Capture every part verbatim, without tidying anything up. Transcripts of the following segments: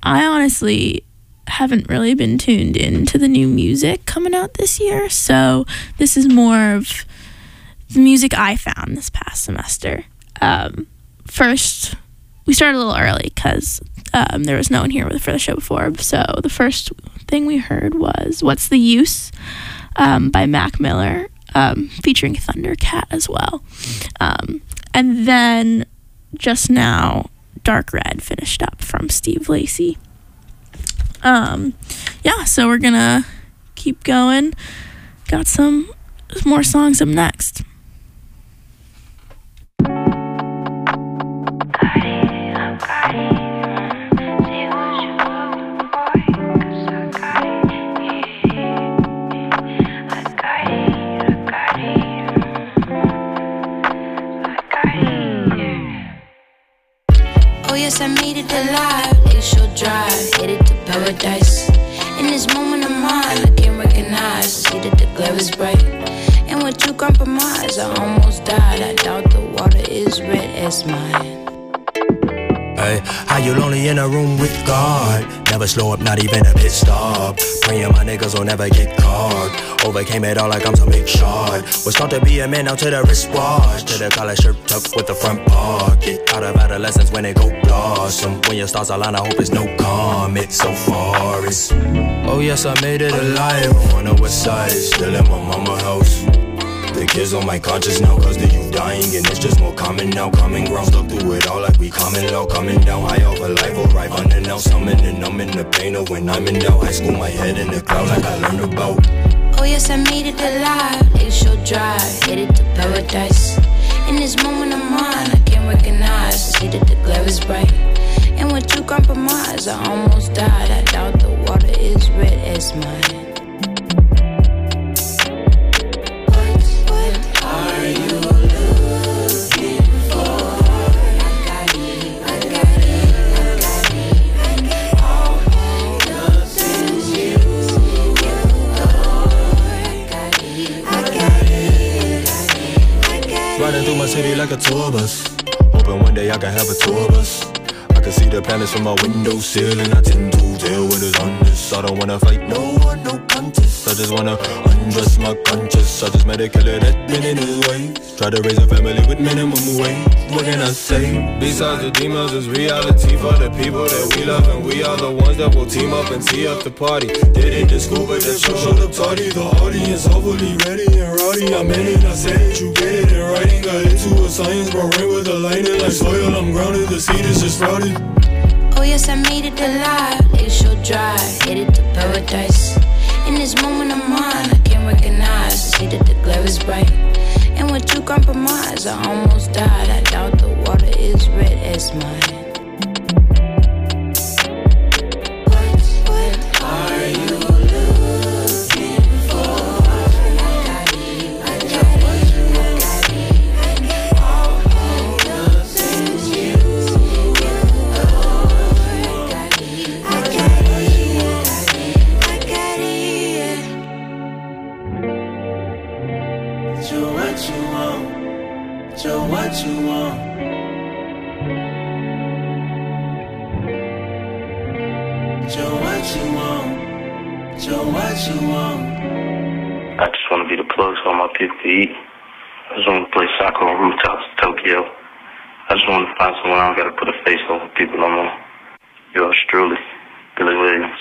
I honestly haven't really been tuned into the new music coming out this year, so this is more of the music I found this past semester. Um, first, we started a little early because um, there was no one here for the show before, so the first thing we heard was What's the Use um, by Mac Miller, um, featuring Thundercat as well. Um, and then just now, Dark Red finished up from Steve Lacy. Um, yeah, so we're gonna keep going. Got some more songs up next. Oh yes, I made it alive. Glacial Drive, headed to paradise. In this moment of mine, I can't recognize. See that the glare is bright, and with you compromise, I almost died. I doubt the water is red as mine. Hey, how you lonely in a room with God? Never slow up, not even a pit stop. Praying my niggas will never get caught. Overcame it all like I'm some big shot. Was taught to be a man out to the wristwatch, to the collar shirt tucked with the front pocket. Out of adolescence when it go blossom. When your stars align, I hope it's no comet. So far it's, oh yes, I made it alive. On the west side, still in my mama house. The kids on my conscience now, cause the youth dying, and it's just more common now. Coming ground, stuck through it all like we coming low. Coming down high over life, arrive unannounced. Summoning, I'm in the pain of when I'm in doubt. High school, my head in the clouds like I learned about. Oh yes, I made it alive. Glacial Drive, headed to paradise. In this moment of mine, I can't recognize. See that the glare is bright, and with you compromise, I almost died. I doubt the water is red as mine. Riding through my city like a tour bus, hoping one day I can have a tour bus. I can see the planets from my window sill, and I tend to tell what is on this. I don't wanna fight no one, no contest. I just wanna undress my conscience. I just met a killer that been in his ways. Try to raise a family with minimum wage. What can I say? Besides the demons, it's reality for the people that we love, and we are the ones that will team up and tee up the party. Did it to school, but that show showed up tardy. The audience hopefully ready and rowdy. I'm in it, I said it, you get it in writing. Got into a science, bro, rain with the lightning like soil. I'm grounded, the seed is just sprouted. Oh yes, I made it alive. Glacial Drive, headed to paradise. In this moment of mine, I can't recognize. See that the glare is bright, and with you compromise, I almost died. I doubt the water is red as mine. I just want to be the plug so all my people can eat. I just want to play soccer on rooftops in Tokyo. I just want to find someone I don't got to put a face over people no more. Yours truly, Billy Williams.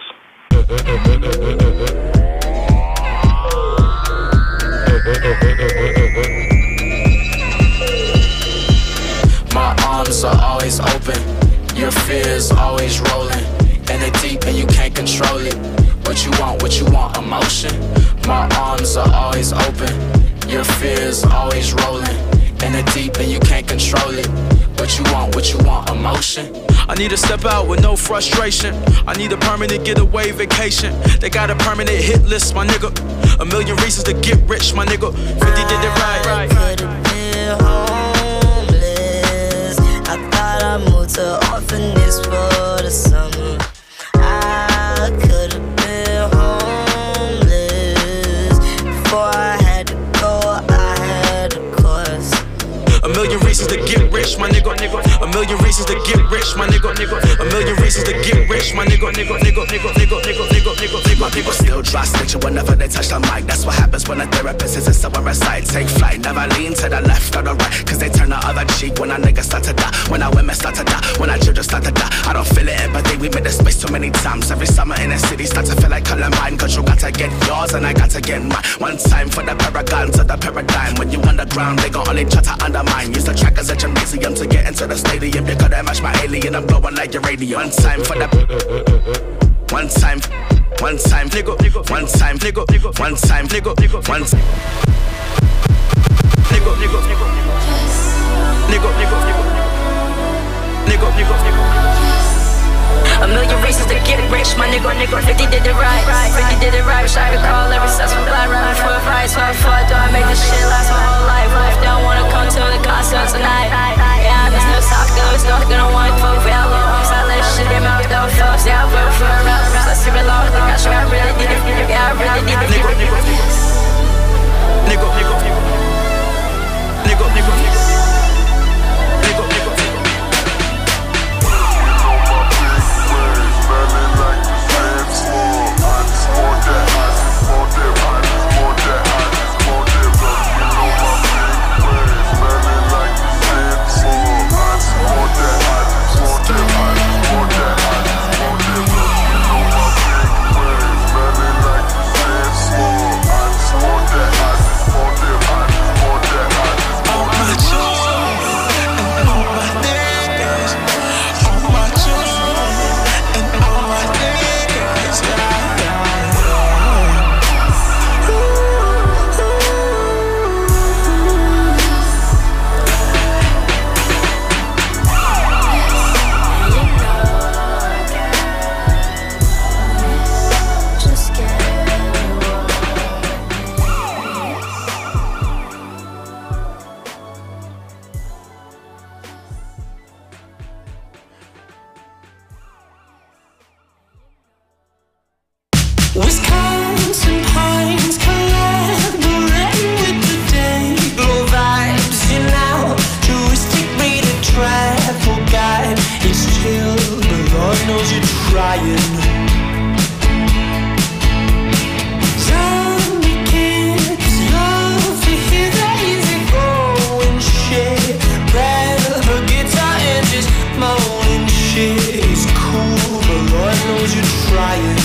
My arms are always open, your fears always rolling, and they deep and you can't control it. What you want, what you want, emotion. My arms are always open, your fears always rolling, and they're deep and you can't control it. What you want, what you want, emotion. I need to step out with no frustration. I need a permanent getaway vacation. They got a permanent hit list, my nigga. A million reasons to get rich, my nigga. fifty did it right. I could've been homeless. I thought I moved to orphanage for the summer. I could've been homeless. Before I had to go, I had a course. A million reasons to get rich, my nigga. A million reasons to get rich, my nigga. A million reasons to get rich, my nigga. Nigga, nigga, nigga, nigga, nigga, nigga, nigga, nigga. My people still dry snitching whenever they touch the mic. That's what happens when a therapist isn't somewhere aside. Take flight, never lean to the left or the right, cause they turn the other cheek when our niggas start to die, when our women start to die, when our children start to die. I don't feel it, empathy, we made this space too many times. Every summer in the city start to feel like Columbine, cause you got to get yours and I got to get mine. One time for the paragons of the paradigm. When you underground, they gon' only try to undermine. Use the trackers at your museum to get into the stadium. You couldn't match my alien, I'm blowing like your radio. One time for the One time One time nigga, one time nigga, one time nigga, one time nigga, nigga, nigga, nigga, nigga, nigga, nigga, nigga. A million reasons to get rich, my nigga, nigga. fifty did it right, fifty did it right. Wish I could call every successful black rapper for advice. What the fuck do I make this shit last my whole life? What if they don't wanna come to the concert tonight? Yeah, there's no soccer, there's no gonna want to vote for y'all hoes. I let shit in my mouth, folks. Yeah, I vote for a rapper. Let's see it long. I sure I really need it. Yeah, I really need it. Nigga, nigga, nigga, nigga, nigga, nigga, nigga, nigga. Wisconsin pines collaborating with the day. Glow vibes in now. Touristic rated travel guide. It's chill, but Lord knows you're trying. Zombie kids love to hear that easy going shit. Grab her guitar and just moaning shit. It's cool, but Lord knows you're trying.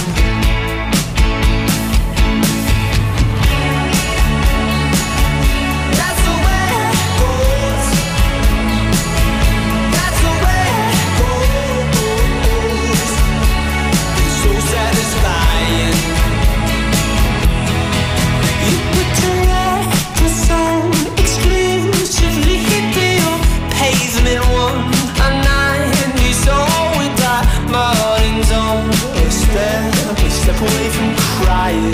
Away from crying.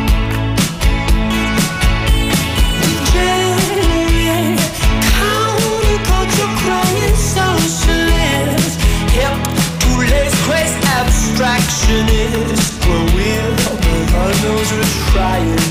Degenerate, counterculture, crying socialist. Hip to les quest abstractionist. We're real, but God knows we're trying.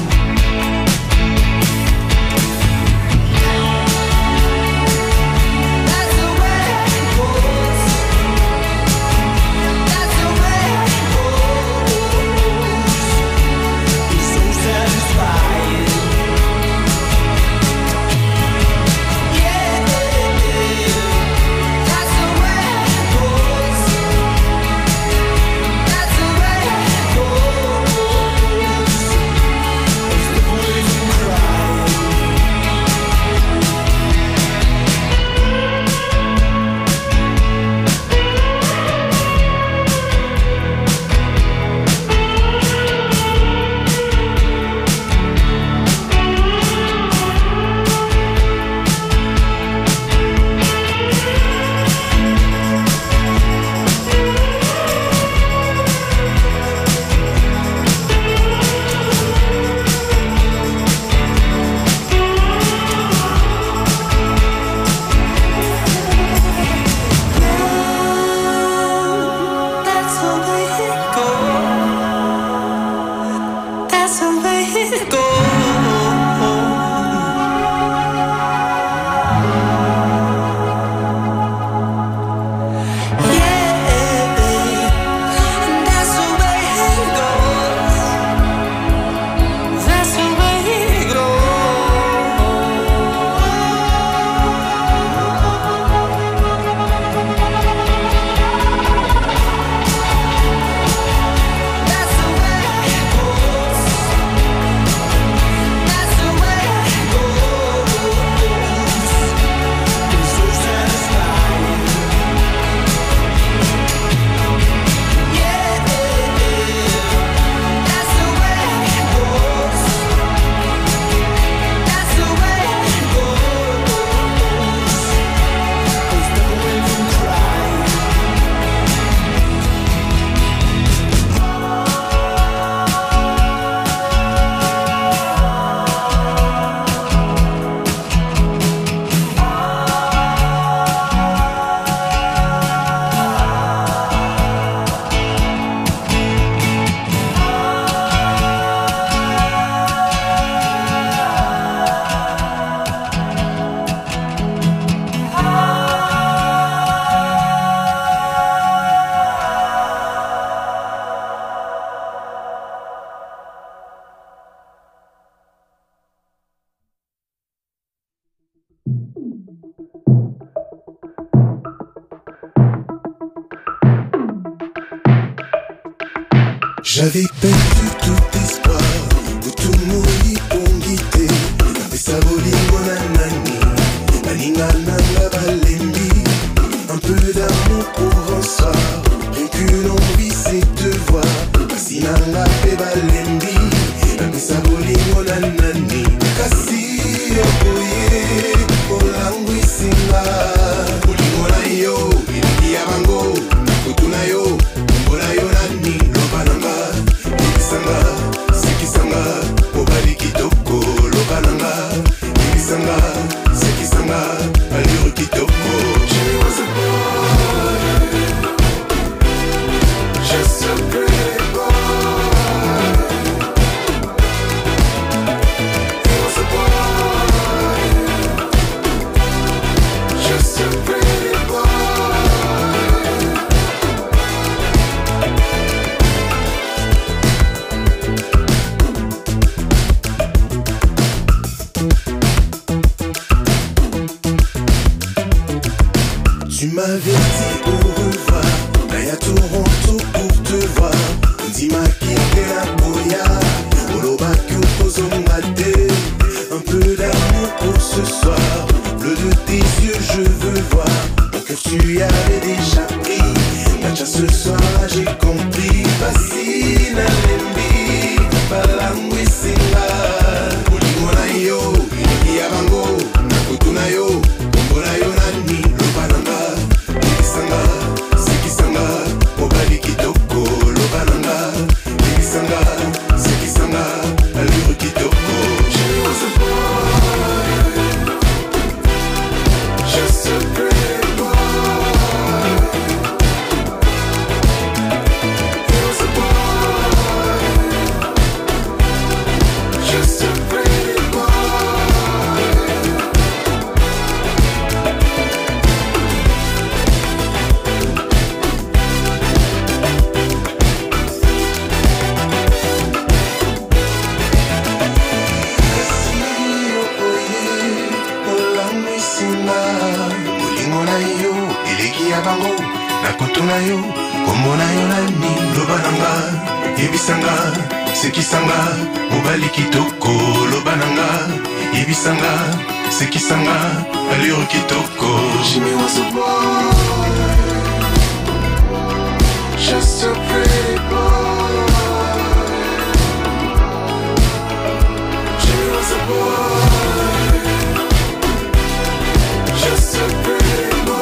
J'avais perdu tout espoir, utumuri ungite, napesa bolingo na nani, nalinga nanga balembi, un peu d'amour pour un soir, rien qu'une envie c'est te voir, kasi nanga pe balembi, napesa bolingo na nani, kasi okoye, olangu isinga, bolingo na yo, iliki ya bango, nakutu na yo, kombo na yo nani, loba nanga, ibisanga, sekisanga, mobali kitoko, loba nanga, ibisanga, sekisanga, allure kitoko. She was a boy, just a pretty boy. He was a boy, just a pretty boy. Tu m'avais dit au revoir, d'ailleurs à Toronto pour te voir. Dis ma quitté la boya, oloba que kozongate. Un peu d'amour pour ce soir, bleu de tes yeux je veux voir. Mon cœur tu avais déjà pris, matcha ce soir là j'ai compris. Fascine lembi, balangu isinga. Bolingo na yo, iliki ya bango, nakutu na yo, kombo na yo nani, loba nanga. Ibisanga, sekisanga, mobali kitoko, loba nanga. Ibisanga, sekisanga, allure kitoko. She was a boy, just a pretty boy. He was a boy, just a pretty boy. Bolingo na yo, iliki ya bango, nakutu na yo, kombo na yo nani, loba nanga, ibisanga, sekisanga, mobali kitoko, loba nanga, ibisanga, sekisanga, allure kitoko. Jimmy was a boy, just a pretty boy. Jimmy was a boy, just a pretty boy.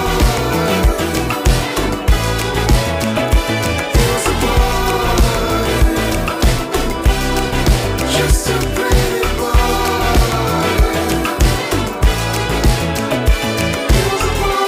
He was a boy, just a pretty boy. He was a boy.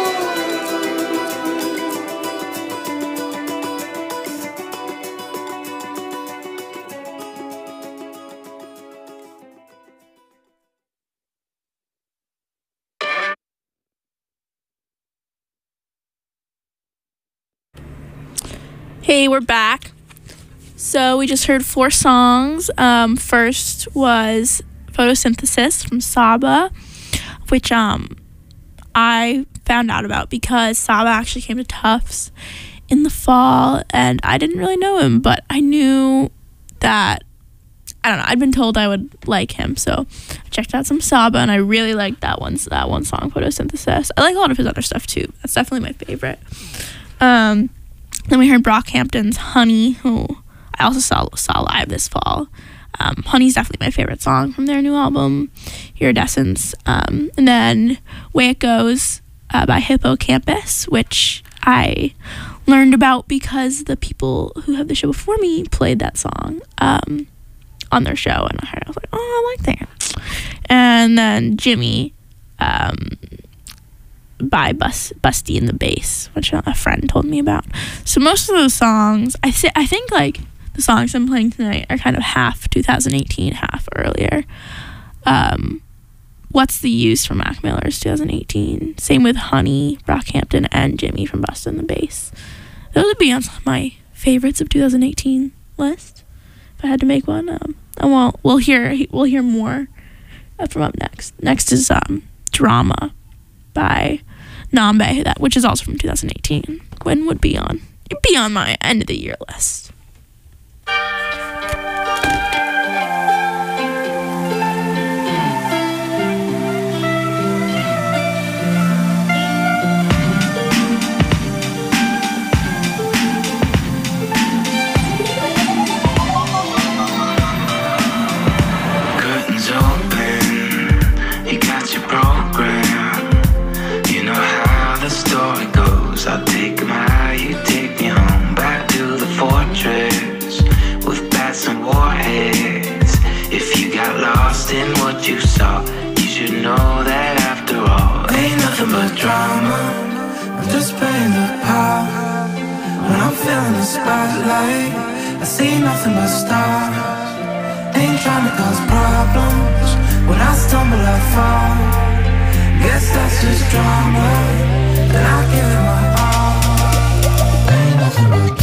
Hey, we're back. So we just heard four songs. Um, first was Photosynthesis from Saba, which um I found out about because Saba actually came to Tufts in the fall, and I didn't really know him, but I knew that, I don't know, I'd been told I would like him, so I checked out some Saba, and I really liked that one, that one song, Photosynthesis. I like a lot of his other stuff, too. That's definitely my favorite. Um... Then we heard Brockhampton's Honey, who I also saw saw live this fall. Um, Honey's definitely my favorite song from their new album, Iridescence. Um, and then Way It Goes uh, by Hippocampus, which I learned about because the people who have the show before me played that song um, on their show. And I heard, I was like, oh, I like that. And then Jimmy um, by Bus Busty and the Bass, which a friend told me about. So most of those songs, I th- I think like the songs I'm playing tonight are kind of half twenty eighteen, half earlier. Um, What's the Use from Mac Miller's twenty eighteen. Same with Honey, Brockhampton, and Jimmy from Busty and the Bass. Those would be on my favorites of twenty eighteen list if I had to make one. Um, and we'll we'll hear we'll hear more from up next. Next is um Drama by Nambe, that which is also from twenty eighteen. When would be on it'd be on my end of the year list. feeling the spotlight. I see nothing but stars. Ain't trying to cause problems. When I stumble, I fall. Guess that's just drama. And I give it my all. Ain't nothing but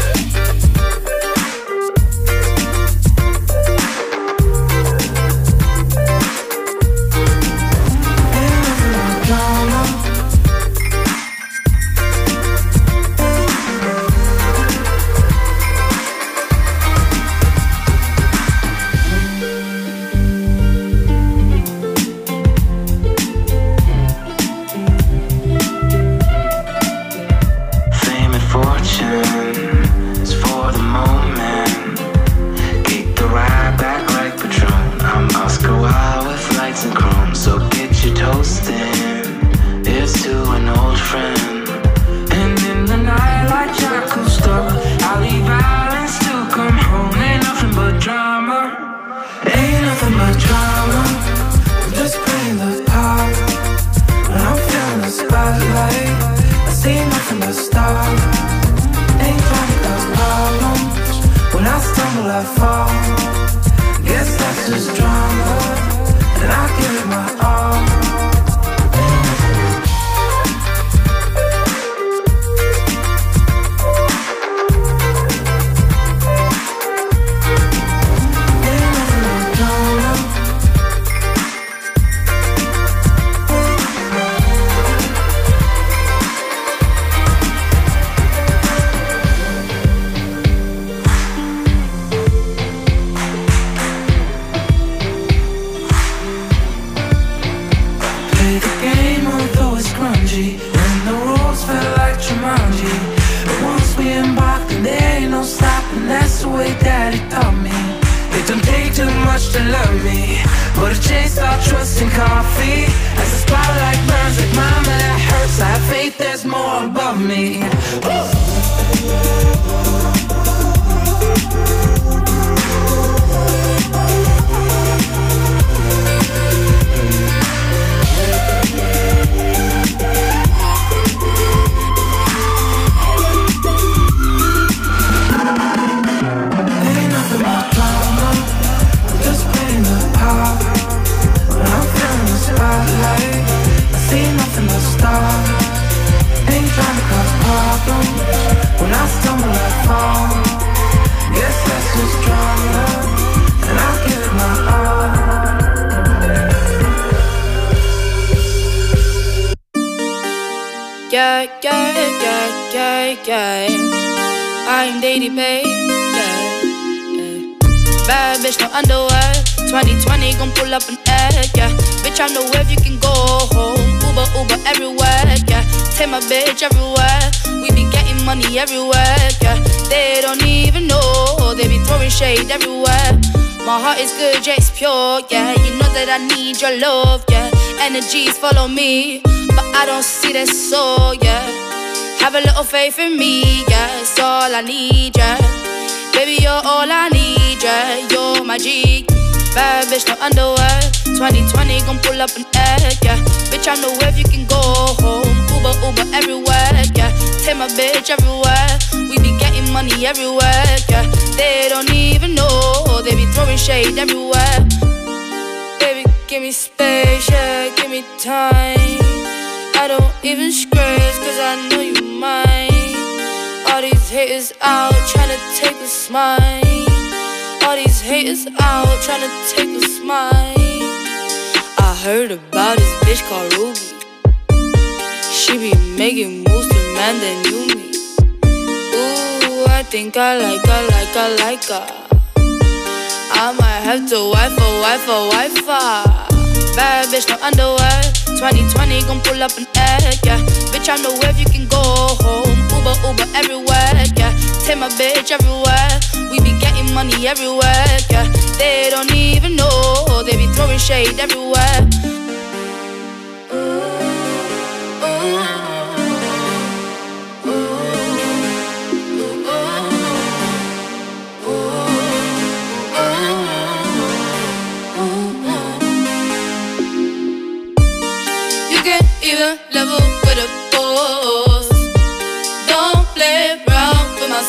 I'm Daddy Babe, yeah, yeah. Bad bitch, no underwear. twenty twenty gon' pull up an egg, yeah. Bitch, I know if you can go home. Uber, Uber everywhere, yeah. Take my bitch everywhere. We be getting money everywhere, yeah. They don't even know, they be throwing shade everywhere. My heart is good, yeah, it's pure, yeah. You know that I need your love, yeah. Energies follow me, but I don't see that soul, yeah. Have a little faith in me, yeah. It's all I need, yeah. Baby, you're all I need, yeah. You're my G. Bad bitch, no underwear. twenty twenty gon' pull up an egg, yeah. Bitch, I know if you can go home. Uber, Uber everywhere, yeah. Take my bitch everywhere. We be getting money everywhere, yeah. They don't even know, they be throwing shade everywhere. Baby, give me space, yeah. Give me time. I don't even scratch, cause I know you mine. All these haters out tryna take a smile. All these haters out tryna take a smile. I heard about this bitch called Ruby. She be making moves to man that knew me. Ooh, I think I like her, like her, like her. I might have to wife her, wife her, wife her. Bad bitch, no underwear. twenty twenty gon' pull up an egg, yeah. Bitch, I know if you can go home. Uber, Uber everywhere, yeah. Take my bitch everywhere. We be getting money everywhere, yeah. They don't even know, they be throwing shade everywhere. Ooh, ooh. Even level with a boss. Don't play around with my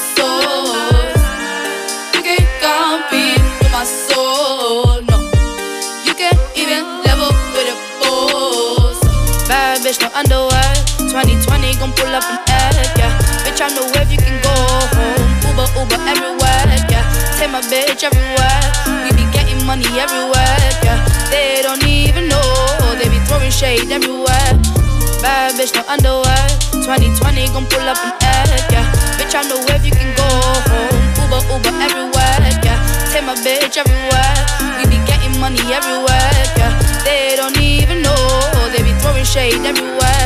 gon' pull up an egg, yeah. Bitch, I know if you can go home. Uber, Uber everywhere, yeah. Take my bitch everywhere. We be getting money everywhere, yeah. They don't even know. They be throwing shade everywhere. Bad bitch, no underwear. twenty twenty gon' pull up an egg, yeah. Bitch, I know if you can go home. Uber, Uber everywhere, yeah. Take my bitch everywhere. We be getting money everywhere, yeah. They don't even know. They be throwing shade everywhere.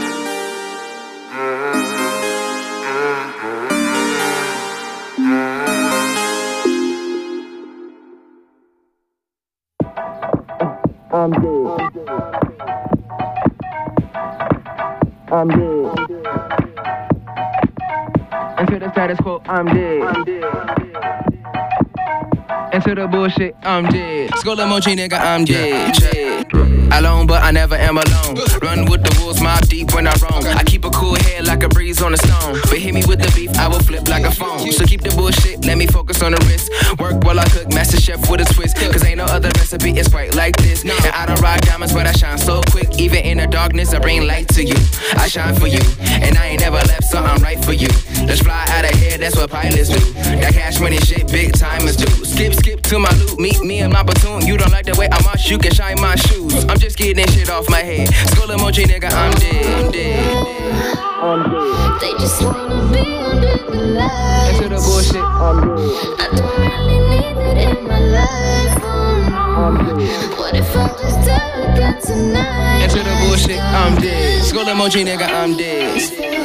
I'm dead. I'm dead. Into the status quo, I'm dead. I'm dead. Into the bullshit, I'm dead. Skull emoji, nigga, I'm dead. Alone, but I never am alone. Run with the wolves, mob deep when I roam. I keep a cool head like a breeze on a stone. But hit me with the beef, I will flip like a phone. So keep the bullshit, let me focus on the wrist. Work while I cook, master chef with a twist. Cause ain't no other recipe, it's quite like this. And I don't rock diamonds, but I shine so quick. Even in the darkness, I bring light to you. I shine for you, and I ain't never left, so I'm right for you. Let's fly out of here, that's what pilots do. That cash money shit, big timers do. Skip, skip to my loot, meet me in my platoon. You don't like the way I march, you can shine my shoes. I'm just getting this shit off my head. Skull emoji, nigga, I'm dead. I'm dead. I'm dead. They just wanna be under the lights. Into the bullshit, I'm dead. I don't really need it in my life. I'm dead. What if I just tell again tonight? Into the bullshit, I'm dead. Skull emoji, nigga, I'm dead.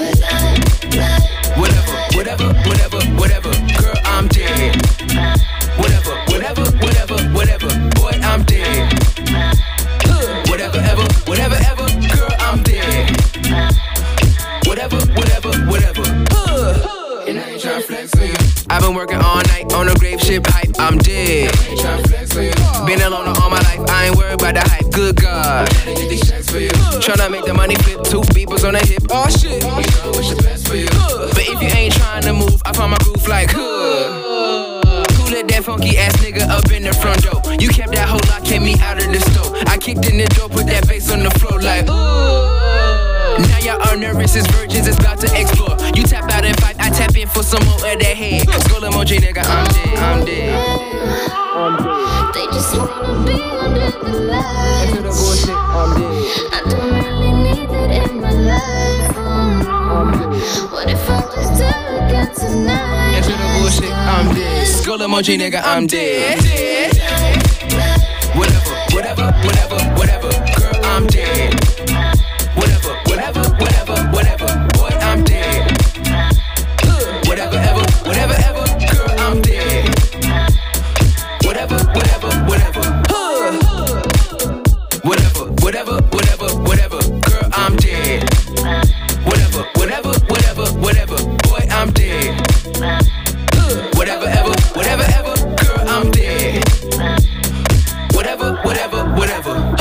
Whatever, whatever, whatever, whatever. Girl, I'm dead. Whatever, whatever, whatever, whatever. Boy, I'm dead. Whatever, ever, whatever, ever, girl, I'm dead. Whatever, whatever, whatever. Uh. And I ain't tryna flex on you. I've been working all night on a grave ship hype. I'm dead. I ain't tryna flex on you. Been alone all my life. I ain't worried about the hype. Good God. Tryna make the money flip. Two beepers on the hip. Oh shit. You know what's the best for you. But if you ain't trying to move, I find my groove like huh. Let that funky ass nigga up in the front door. You kept that whole lot, kept me out of the store. I kicked in the door, put that bass on the floor like ooh. Now y'all are nervous as virgins, it's about to explore. You tap out and fight, I tap in for some more of that head. Skull emoji, nigga, I'm dead. I'm dead. I'm dead. They just wanna be under the lights. Into the bullshit, I'm dead. I don't really need it in my life. I'm dead. What if I just tell again tonight? Into the bullshit, I'm dead. Skull emoji, nigga, I'm dead. Dead. Whatever, whatever, whatever, whatever. Girl, I'm dead. Whatever, whatever, whatever, whatever. Boy, I'm dead. Whatever, ever, whatever, ever. Girl, I'm dead. Whatever, whatever, whatever. Whatever, whatever, whatever, whatever. Girl, I'm dead. Whatever, whatever, whatever, whatever. Boy, I'm dead. Whatever, ever, whatever, ever. Girl, I'm dead. Whatever, whatever, whatever.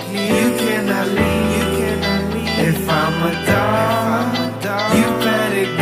If I'm a dog, you better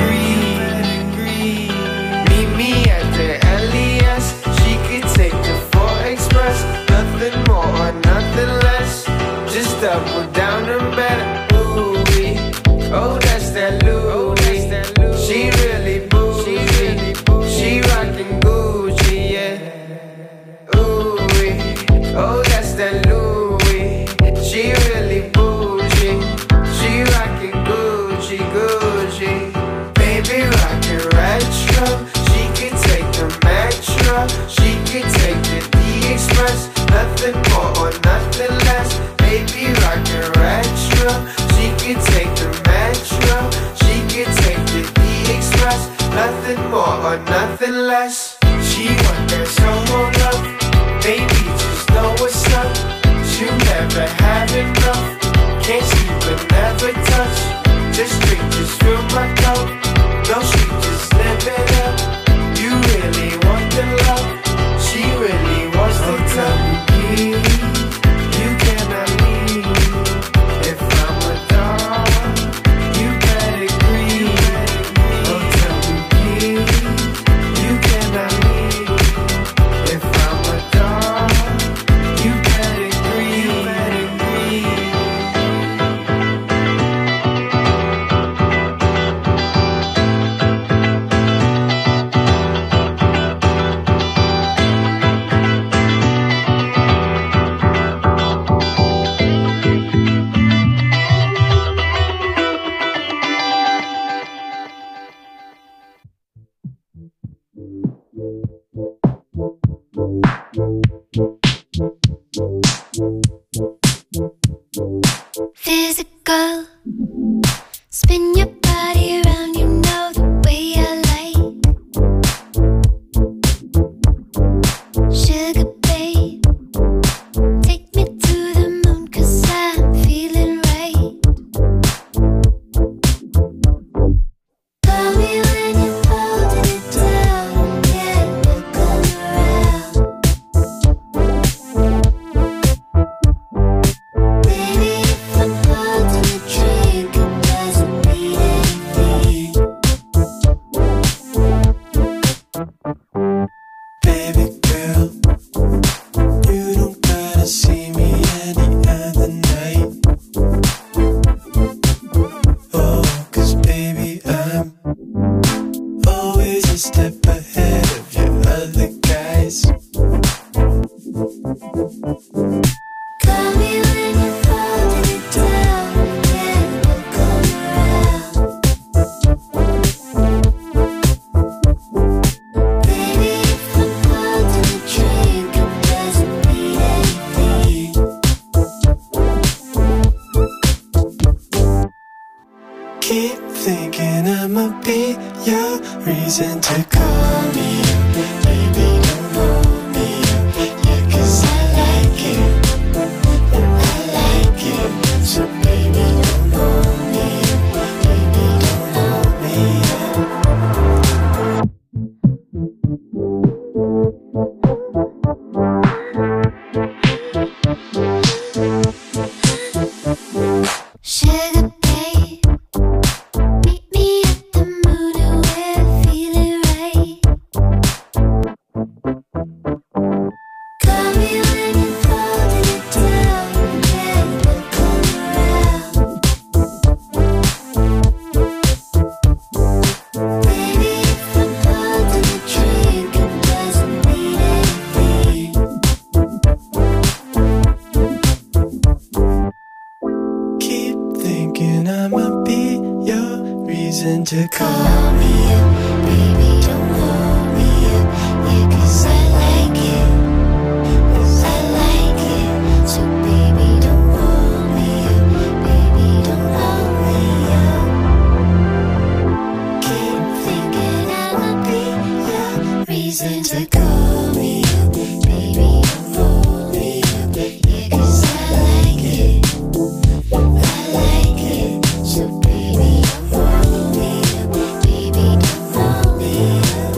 nothing less. She want that Soho love. Baby, just know what's up. She'll never have enough. Can't sleep but never touch. Just drink, just fill my cup. No sleep, just live it up. You really want the love. She really wants to tell me, you cannot leave. If I'm a dog, you better agree. Oh, tell me, you cannot leave. If I'm a dog, you better agree. You better agree. Physical, spin your body around, you know the way I like. Sugar babe, take me to the moon, 'cause I'm feeling right. Call me when you're holding it down, yeah, we'll come around. Baby, if I'm holding a drink, it doesn't mean anything. Baby girl, you don't gotta see me any other night. Oh, 'cause baby, I'm always a step ahead of your other guys. Call me when you're holding it down, yeah, we'll come around. Baby, if I'm holding a drink, it doesn't mean anything. Keep thinking I'ma be your reason to call me up. Baby, don't hold me up. Yeah, 'cause I like it. I like it. So baby, don't hold me up. Baby, don't hold me up. Sugar babe, meet me at the moon and we're feeling right. Call me when you're holding it down, yeah, we'll come around. Baby, if I'm holding a drink, it doesn't mean anything. Keep thinking I'ma be your reason to call me up. Baby, don't hold me up, yeah, 'cause I like it. 'Cause I like it. So baby, don't hold me up. Baby, don't hold me up. Keep thinking I'ma be your reason to call me up. Baby, don't hold me up, yeah, 'cause I like it. I like it. So baby, don't hold me up. Baby, don't hold me up.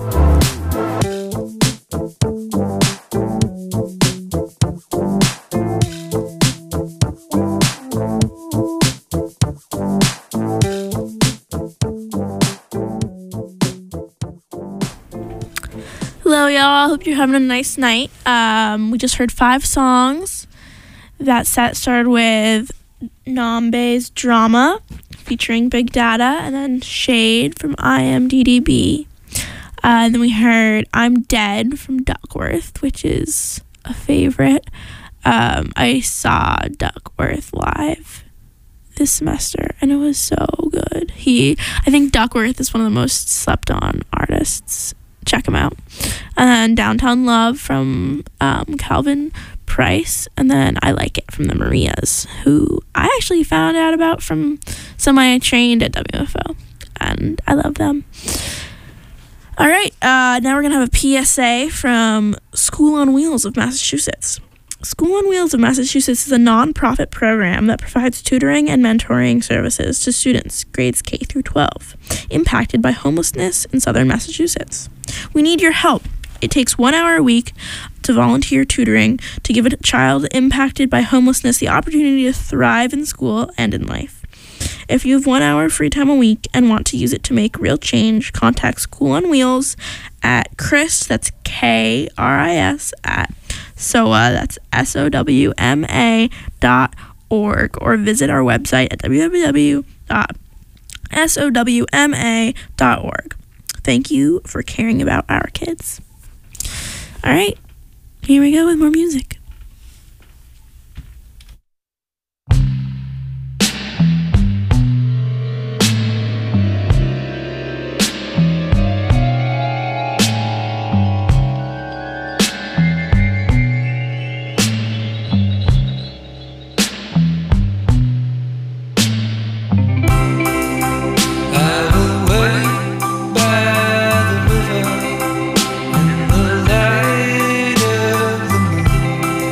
Hello, y'all. Hope you're having a nice night. Um, we just heard five songs. That set started with Nambe's Drama featuring Big Data, and then Shade from I M D D B. Uh, and then we heard I'm Dead from Duckworth, which is a favorite. Um, I saw Duckworth live this semester, and it was so good. He, I think Duckworth is one of the most slept on artists. Check him out. And then Downtown Love from um, Calvin Price, and then I Like It from the Marias, who I actually found out about from somebody I trained at W F O, and I love them. All right, uh, now we're going to have a P S A from School on Wheels of Massachusetts. School on Wheels of Massachusetts is a nonprofit program that provides tutoring and mentoring services to students grades K through twelve impacted by homelessness in southern Massachusetts. We need your help. It takes one hour a week to volunteer tutoring to give a child impacted by homelessness the opportunity to thrive in school and in life. If you have one hour free time a week and want to use it to make real change, contact School on Wheels at Chris, that's K R I S, at S O W A, that's S O W M A dot org, or visit our website at w w w dot S O W M A dot org. Thank you for caring about our kids. All right, here we go with more music. By the river in the light of the moon.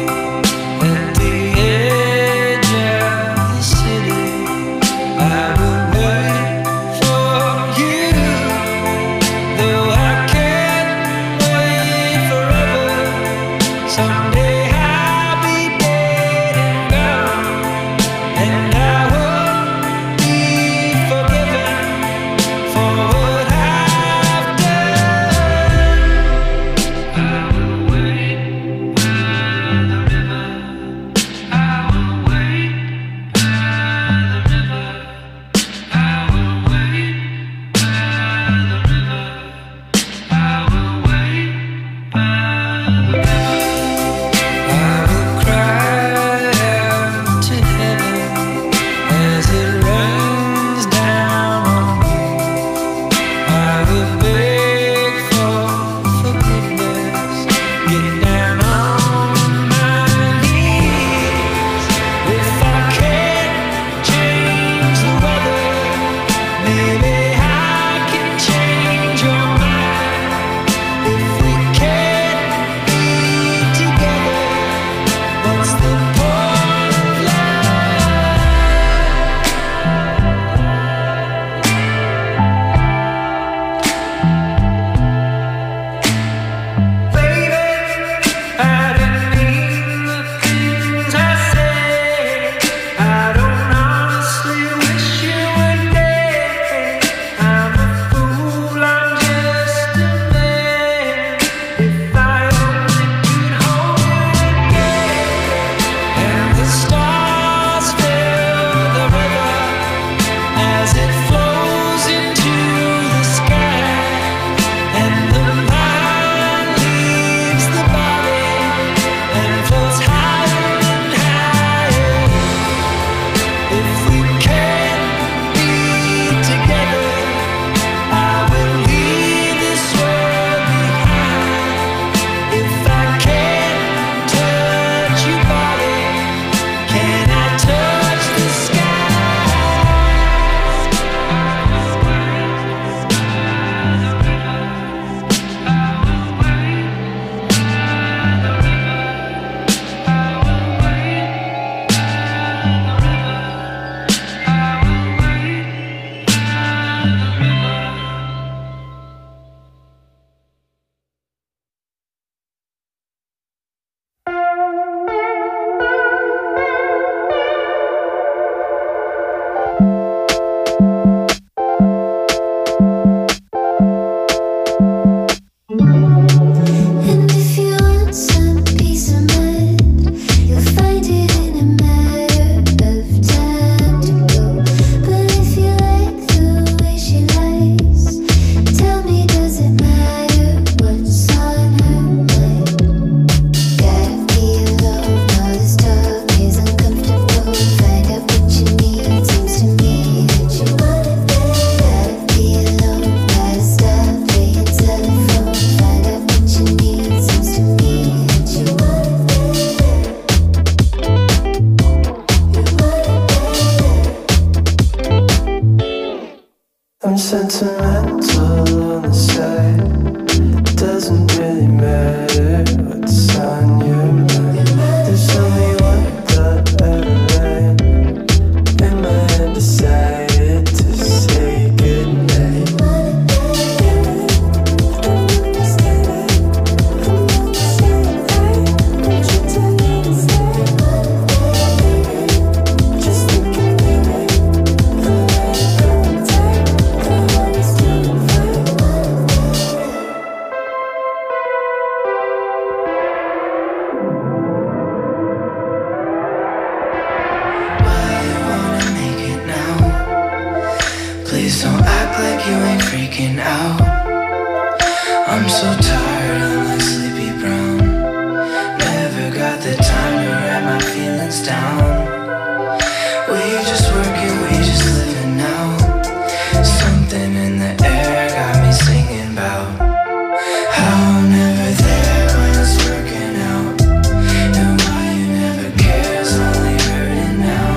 working out. I'm so tired, I'm like Sleepy Brown. Never got the time to write my feelings down. We just working, we just living now. Something in the air got me singing about how I'm never there when it's working out, and why you never care is only hurting now.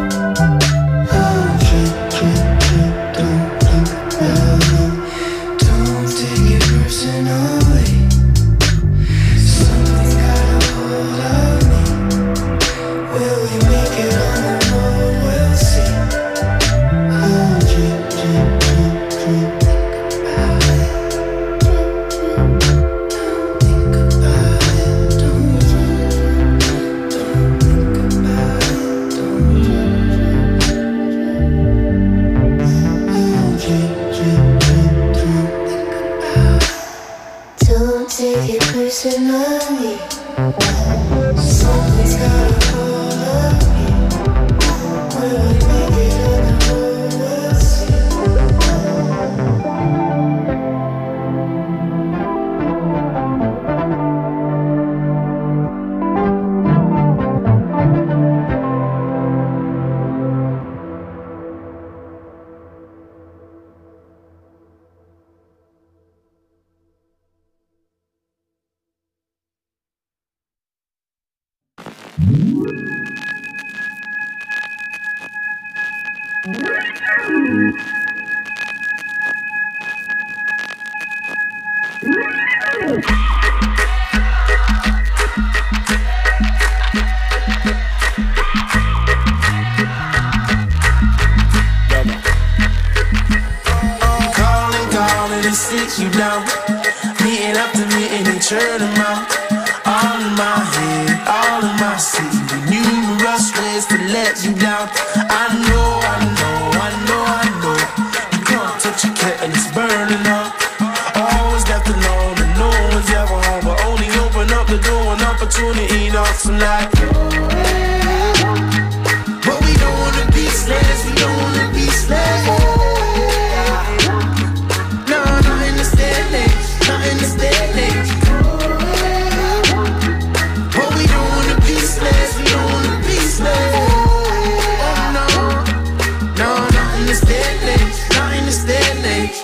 Don't take it personally. Something got a hold of me. Will we make it on the road? We'll see. Don't take it personally. Something's got a hold of me. Will we make it on the road? We'll see. Calling, calling to sit you down. Meeting after meeting and churn them out. All in my head, all in my seat. Numerous ways to let you down. I know, I know, I know, I know. You can't touch your cat and it's burning up. Always left alone and no one's ever home. But only open up the door, an opportunity knocks some light. But we don't wanna be slaves, we don't wanna be slaves. No, not in this day and age, not in this day and age. But we don't wanna be slaves, we don't wanna be slaves. Oh no, no, not in this day and age, not in this day and age.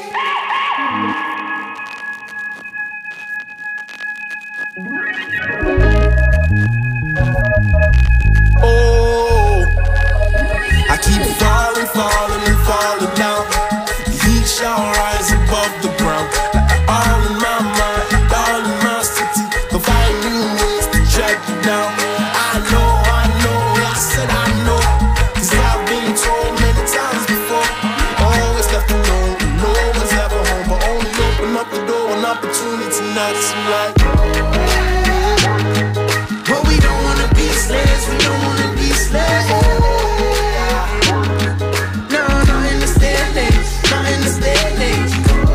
Oh, I keep falling, falling and falling down. The heat shall rise above the ground. All in my mind, all in my city. Go find new ways to track you down. I know, I know, I said I know. Cause I've been told many times before. Always left alone, and no one's ever home. But only open up the door, an opportunity not to like. But we don't wanna be slaves, we don't wanna be slaves. No, not in this day and age, not in this day and age.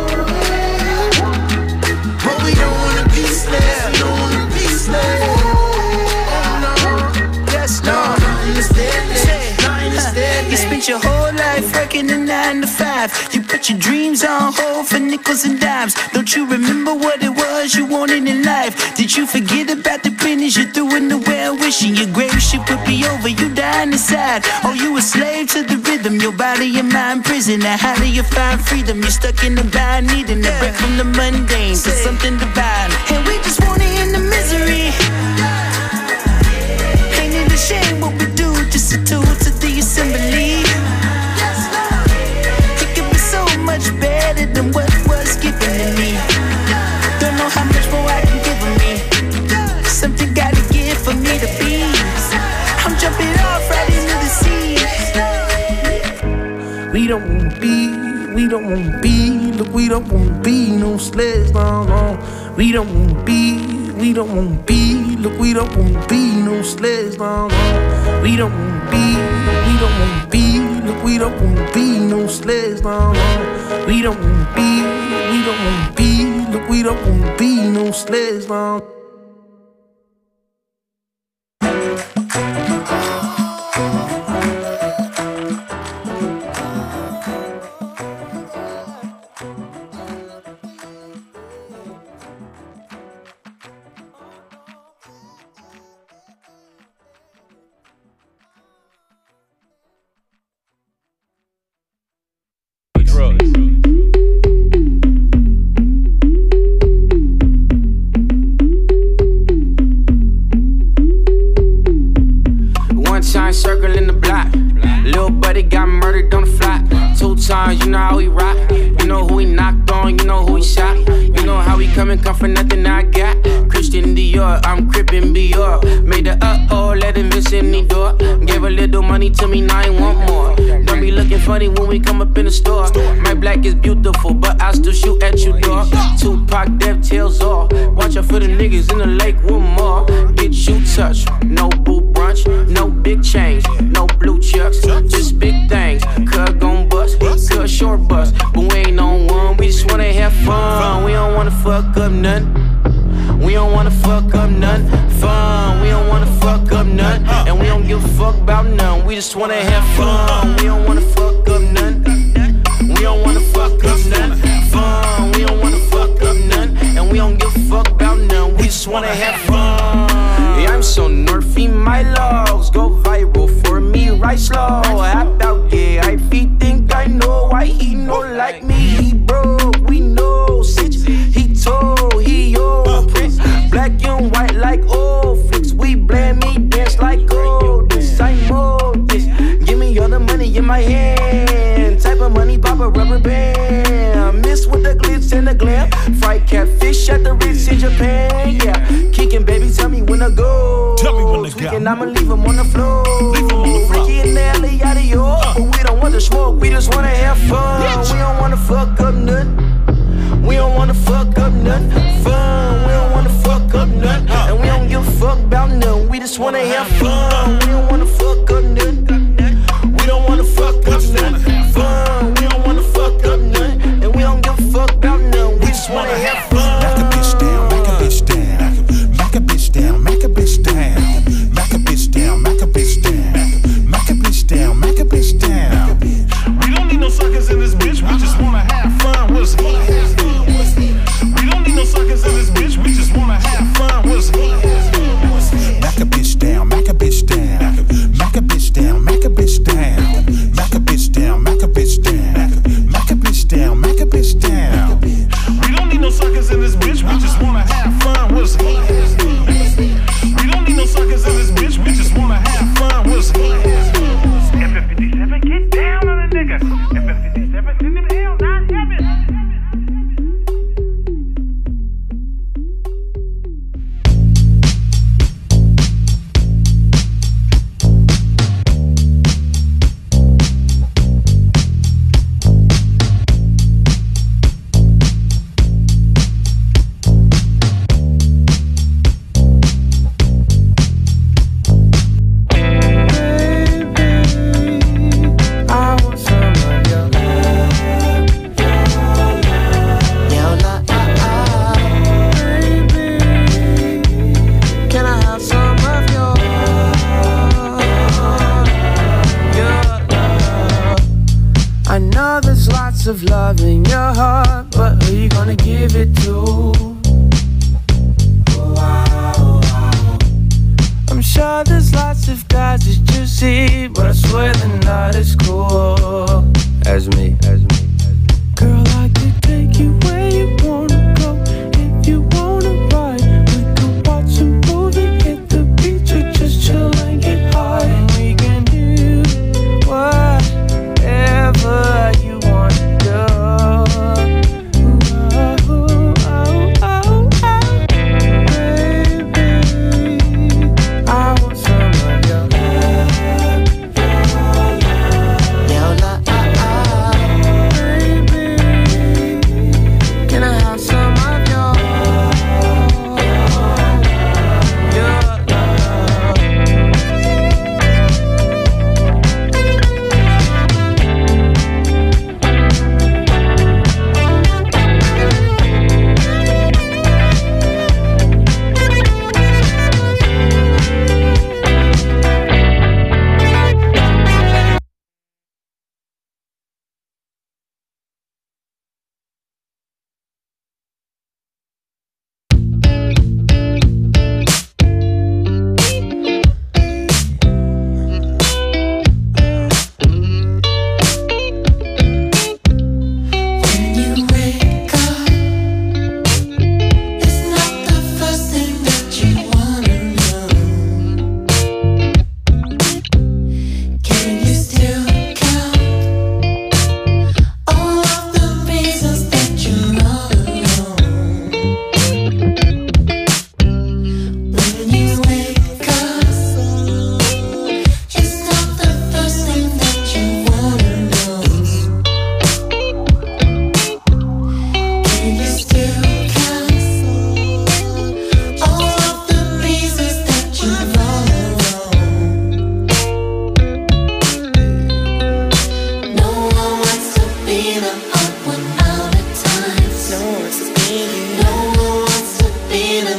But we don't wanna be slaves, we don't wanna be slaves. Oh no, yes, no, not in this day and age, not in this day and age. You spent your whole life working a nine to five. You put your dreams on hold for nickels and dimes. Don't you remember what it was you wanted in life? Did you forget about the pennies you threw in the well, wishing your grave ship would be over? You dying inside. Oh, you a slave to the rhythm. Your body and mind prison. Now how do you find freedom? You're stuck in the bind, needing a break from the mundane to something divine. And we just want to end the misery. Ain't it a shame what we do just to tool to the assembly? It could be so much better than what was given to me. Don't know how much more I can give of me. Something gotta give for me to be. I'm jumping off right into the sea. We don't wanna be, we don't wanna be. Look, we don't wanna be no slaves, no, no. We don't wanna be, we don't wanna be. Look, we don't wanna be no slaves, no, no. We don't wanna be, we don't wanna be. Look, we don't wanna be no slaves, no, no. We don't wanna be, we don't wanna be. Look, we don't wanna be no slaves, no. ones, you know how we rock. You know who we knocked on, you know who we shot. You know how we come and come for nothing I got. Christian Dior, I'm crippin' Dior. Made the uh-oh, let him miss any door. Gave a little money to me, now I want more. Don't be looking funny when we come up in the store. My black is beautiful, but I still shoot at you, dog. Tupac, death tails off. Watch out for the niggas in the lake with more. Get you touched, no boo brunch, no big change, no blue chucks, just big things. Cuz gon' bust, cuz short bust, but we ain't on one. We just wanna have fun. We don't wanna fuck up nothing. We don't wanna fuck up nothing. Fun. We don't wanna fuck up nothing, and we don't give a fuck about nothing. We just wanna have fun. We don't wanna fuck up nothing. We don't wanna fuck up nothing. Fun. We don't wanna fuck up nothing, and we don't give a fuck about nothing. We just wanna have fun. Yeah, I'm so nerfy, my logs go viral for me, right slow. Hop out, yeah, I think I know why he know like me. He broke, we know, sitch, he told, he yo, Prince. Black and white like old flicks, we blame me, dance like gold. This I know, this, give me all the money in my hand. Type of money, pop a rubber band. Miss with the glitz and the glam. Fried catfish at the Ritz in Japan, yeah. Kicking, baby, tell me when to go. Tell me when to go. Tweaking, I'ma leave him on the floor. Leave him on the floor. Ricky and Nelly out of your, uh. but we don't want to smoke, we just wanna have fun. Bitch. We don't wanna fuck up nothing. We don't wanna fuck up nothing. Fun. We don't wanna fuck up nothing, uh. and we don't give a fuck about nothing. We just wanna have fun. We don't wanna fuck up nothing. We don't wanna fuck up nothing. Fun. We don't wanna fuck up nothing, and we don't give a fuck about nothing. We just wanna have fun. Back a bitch down, back a bitch down, back a bitch down, back a bitch down, back a bitch down, back a bitch down, back a bitch down, back a bitch down. We don't need no suckers in this bitch. We just wanna have fun. What's he? We don't need no suckers in this bitch. We just wanna have fun. What's he? Back a bitch down, back a bitch down, back a bitch down, back a bitch down, back a bitch down, back a bitch down, back a bitch down, back a bitch down. We don't need no suckers in this bitch. We just wanna have fun. What's he? We don't need no suckers in this bitch. We just wanna have fun. What's he? F F fifty-seven, get down on a nigga. F F fifty-seven, send him hell, not heaven. Of love in your heart, but who you gonna give it to? I'm sure there's lots of guys that you see, but I swear they're not as cool as me. As me. Girl, I could take you where you wanna go. If you wanna ride, we could watch a movie, hit the beach, or just chill and get high. And we can do whatever you want.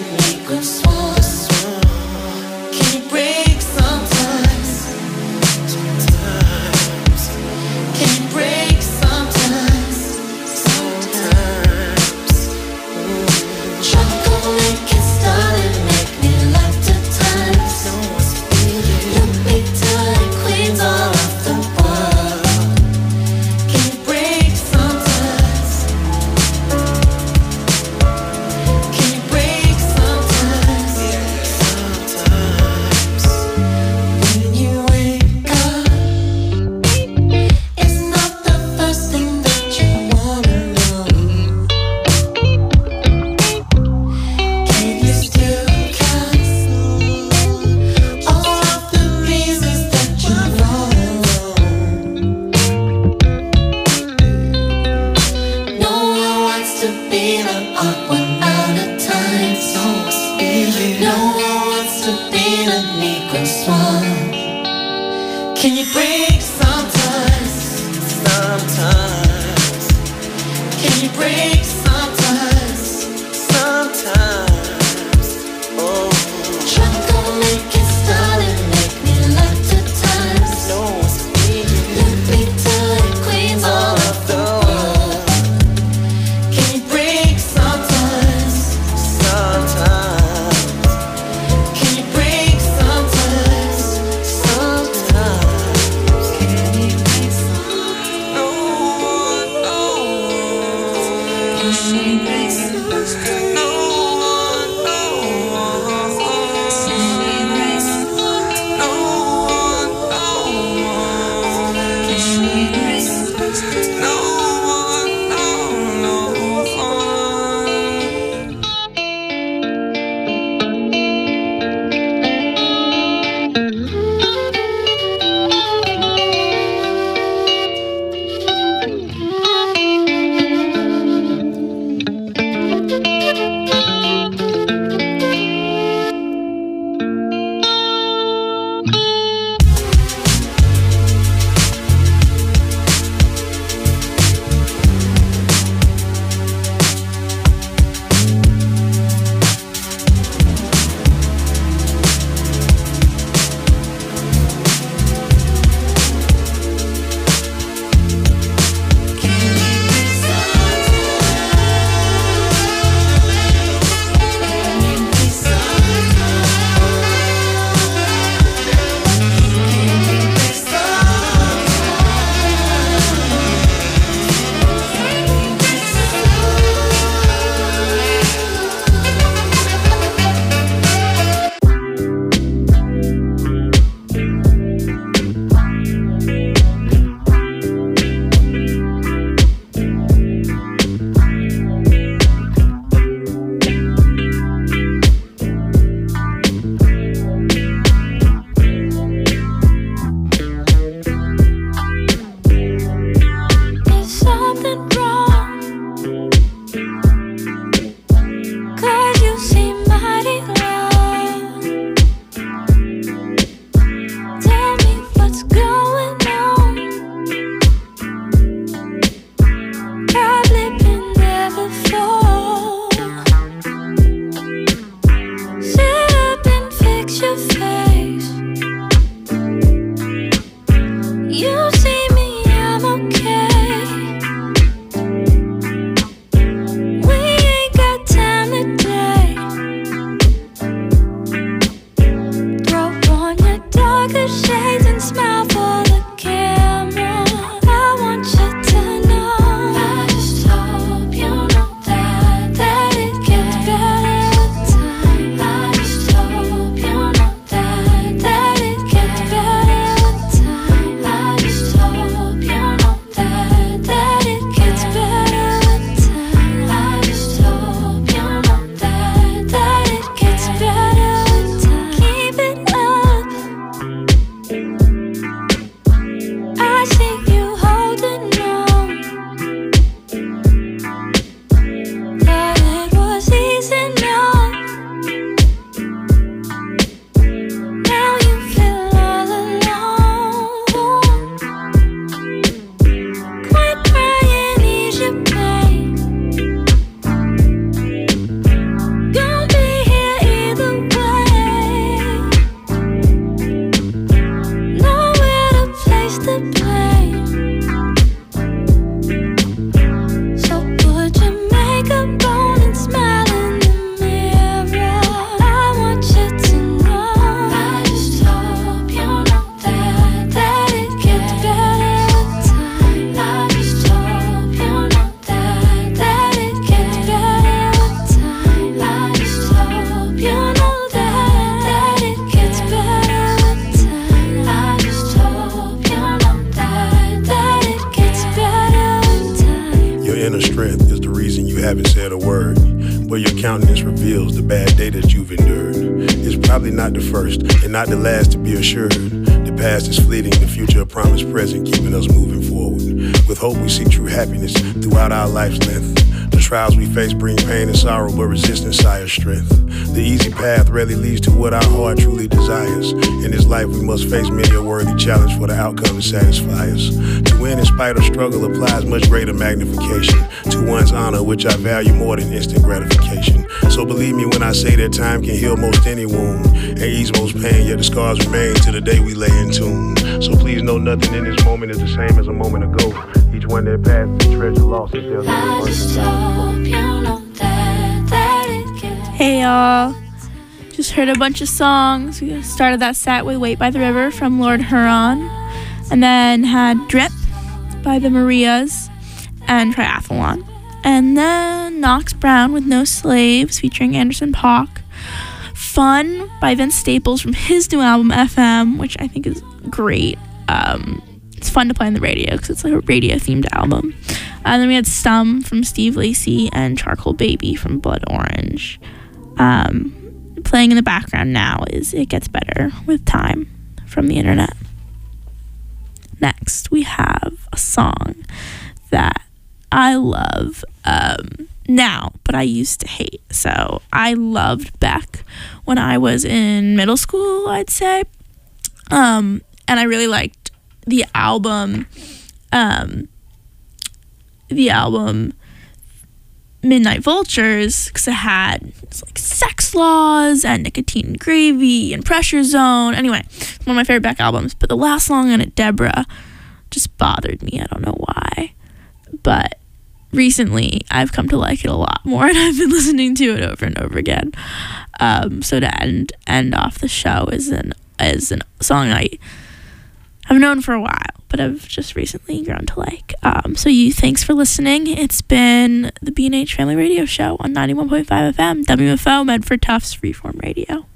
make us swan. Can you break sometimes? Sometimes. Can you break sometimes? Sometimes. Chocolate started make me laugh to times. Look big time queens all of the world. Can you break sometimes? Can you break sometimes? Sometimes. When you wake up, it's not the first thing that you wanna know. Can you still count all of the reasons that you're all alone? No one wants to be the odd one out of time. No one wants to be the Negro swan. Can you break sometimes? Sometimes. Can you break sometimes? Sometimes. Oh. Chocolate can start and make me laugh to times. Look big time queens all of the world. Can you break sometimes? Sometimes. Can you break sometimes? Sometimes. countenance reveals the bad day that you've endured. It's probably not the first and not the last, to be assured. The past is fleeting, the future a promised present, keeping us moving forward. With hope we seek true happiness throughout our life's length. The trials we face bring pain and sorrow, but resistance sires strength. The easy path rarely leads to what our heart truly desires. In this life we must face many a worthy challenge for the outcome to satisfy us. To win in spite of struggle applies much greater magnification to one's honor, which I value more than instant gratification. So believe me when I say that time can heal most any wound and ease most pain, yet the scars remain to the day we lay in tune. So please know nothing in this moment is the same as a moment ago. Each one that passes is treasure lost. I just hope you know that, that it can. Hey y'all, just heard a bunch of songs. We started that set with Wait by the River from Lord Huron, and then had Drip by the Marias and Triathlon, and then Knox Brown with No Slaves featuring Anderson .Paak. Fun by Vince Staples from his new album F M, which I think is great. Um, it's fun to play on the radio because it's like a radio themed album. And then we had Stum from Steve Lacy and Charcoal Baby from Blood Orange. Um, playing in the background now is It Gets Better with Time from the internet. Next, we have a song that I love um, now, but I used to hate. So I loved Beck when I was in middle school, I'd say. Um, and I really liked the album, um, the album Midnight Vultures, because it had it's like Sex Laws and Nicotine and Gravy and Pressure Zone. Anyway, it's one of my favorite Beck albums. But the last song on it, Deborah, just bothered me. I don't know why. But recently, I've come to like it a lot more, and I've been listening to it over and over again. Um, so to end end off the show is an is a song I have known for a while, but I've just recently grown to like. Um, so you, thanks for listening. It's been the B and H Family Radio Show on ninety-one point five F M, W F O, Medford Tufts Freeform Radio.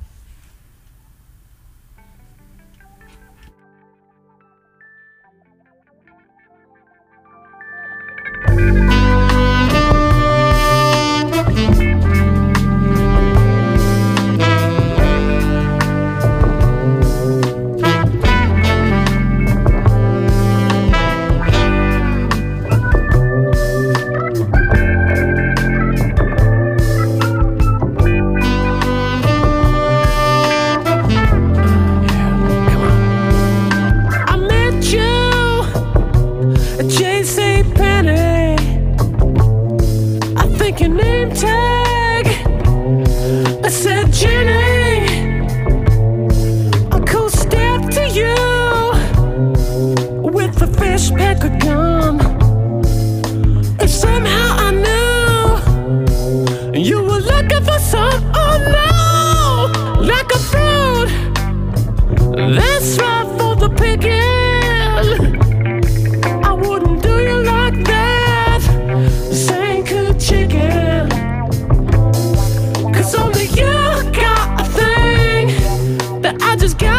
Just got